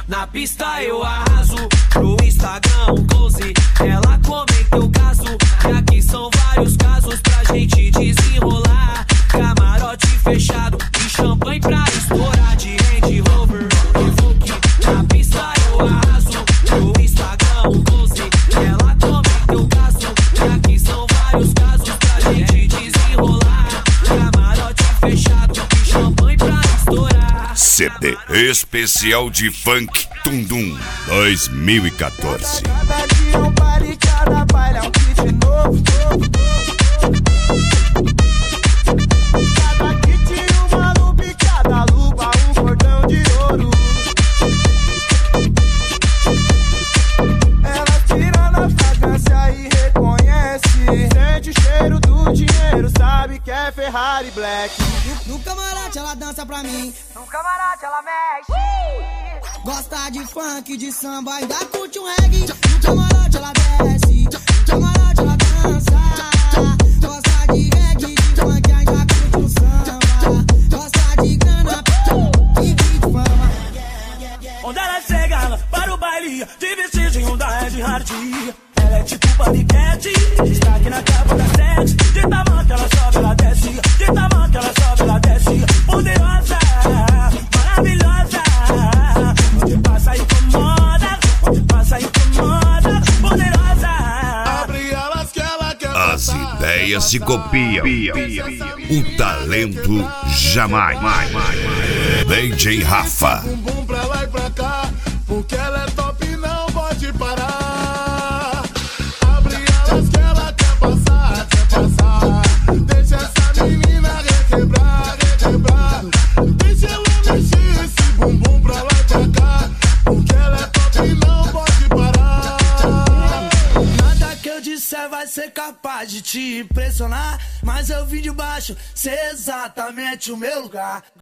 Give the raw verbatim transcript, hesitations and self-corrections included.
Na pista eu arraso, pro Instagram um close. Ela comenta o caso, e aqui são vários casos pra gente desenrolar. Camarote fechado e champanhe pra estourar. De Range Rover, Evoque. Na pista eu arraso, pro Instagram um close. Ela comenta o caso, e aqui são vários casos pra gente desenrolar. Camarote fechado e champanhe pra estourar. C D Especial de Funk Tundum dois mil e quatorze. Cada dia um baile, cada baile é um kit novo. Cada kit uma lupa e cada lupa um cordão de ouro. Ela tira na fragrância e reconhece. Sente o cheiro do dinheiro, sabe que é Ferrari Black. No camarote ela dança pra mim, No camarote ela mexe. gosta de funk, de samba, ainda curte um reggae. No camarote ela desce, no camarote ela dança. Gosta de reggae, de funk, ainda curte um samba. Gosta de grana e de fama. Onde ela chega, ela para o baile de vestígio da Red Hard. Ela é tipo paniquete, destaque na capa da sete. De tamanho que ela sobe, ela desce. De tamanho que ela sobe, ela desce. Poderosa, maravilhosa. Onde passa incomoda, onde passa incomoda. Poderosa. Abre elas que ela quer. As ideias se copiam, o talento jamais. D J Rafa. Bumbum pra lá e pra cá, porque ela é top e não pode parar. Abre elas que ela quer passar, quer passar. Deixa essa menina requebrar, requebrar. Deixa ela mexer esse bumbum pra lá e pra cá, porque ela é top e não pode parar. Nada que eu disser vai ser capaz de te impressionar, mas eu vim de baixo, sei exatamente o meu lugar.